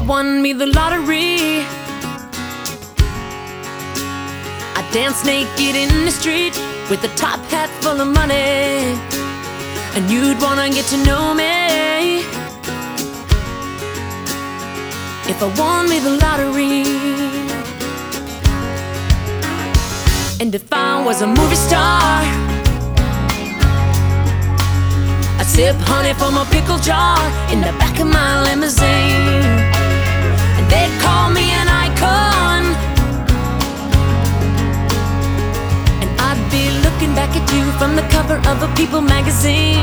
won me the lottery, I'd dance naked in the street with a top hat full of money, and you'd wanna get to know me if I won me the lottery. And if I was a movie star, I'd sip honey from a pickle jar in the back of my limousine, and they'd call me an icon, and I'd be looking back at you from the cover of a People magazine.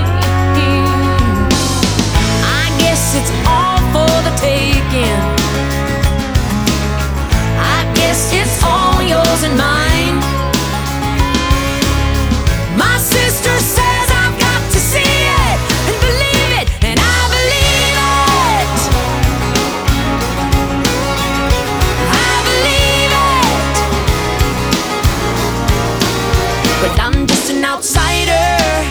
I guess it's all for the taking. I guess it's all yours and mine. My sister says I've got to see it and believe it, and I believe it. I believe it. But I'm just an outsider.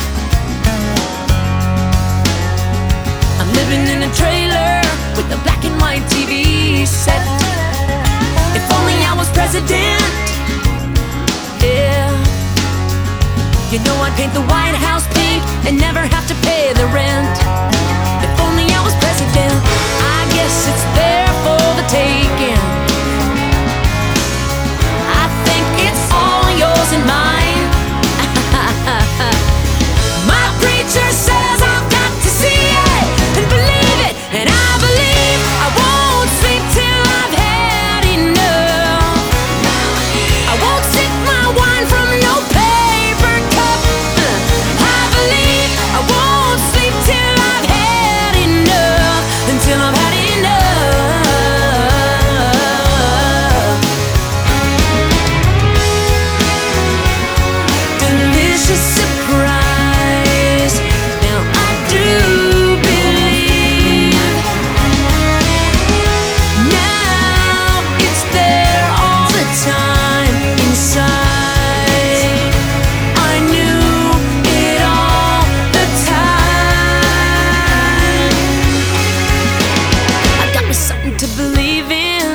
I'm living in a trailer with a black and white TV set. If only I was president, yeah. You know I'd paint the White House pink and never have to pay the rent. If only I was president, I guess it's there for the taking. I think it's all yours and mine. My preacher says I've got to see it and believe it, and I believe I won't sleep till I've had enough. I won't sip my wine from no paper cup. I believe I won't sleep till I've had enough, until I've had enough. Delicious surprise. Now I do believe. Now it's there all the time inside. I knew it all the time. I got me something to believe in,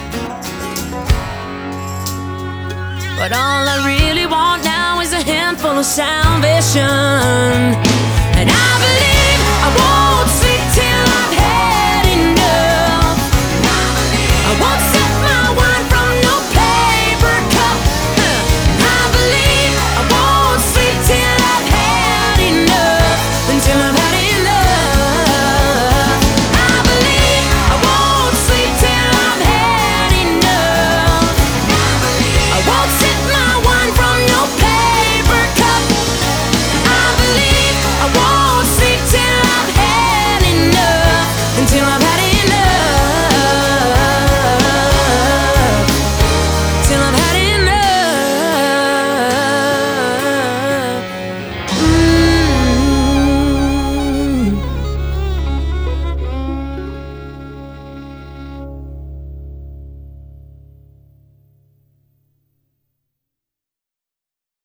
but all I really want now is a handful of salvation, and I believe